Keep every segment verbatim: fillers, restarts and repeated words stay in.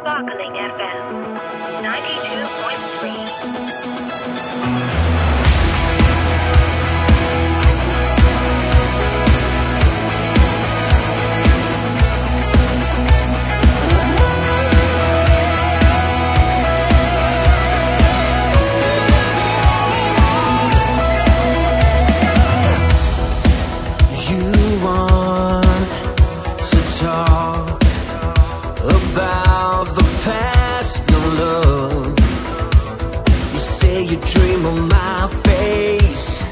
Sparkling F M ninety-two point three. About the past of love, you say you dream of my face.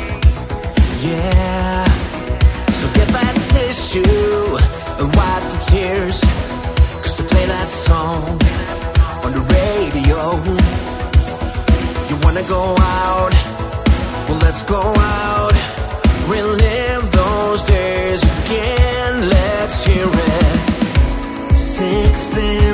Yeah, so get that tissue and wipe the tears, cause to play that song on the radio. You wanna go out? Well, let's go out, relive those days again. Let's hear it. Sixteen